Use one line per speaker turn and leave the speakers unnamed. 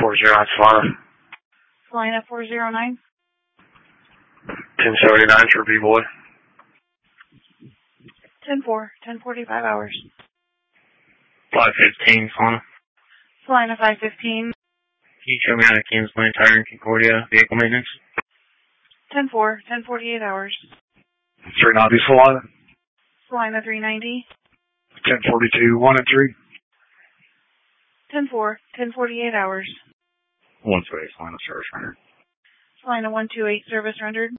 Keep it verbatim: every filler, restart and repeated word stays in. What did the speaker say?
four zero nine, Solana.
Salina four zero nine.
ten seventy-nine for B-Boy.
ten four, ten forty-five hours.
five fifteen, Solana.
Salina five fifteen.
Can you show me how to cancel my entire Concordia vehicle maintenance?
ten four, ten forty-eight hours.
three ninety, Solana.
Salina three ninety.
ten forty-two, one and three.
ten four, ten forty-eight hours.
one two eight, Solana, service rendered.
Salina one two eight, service rendered.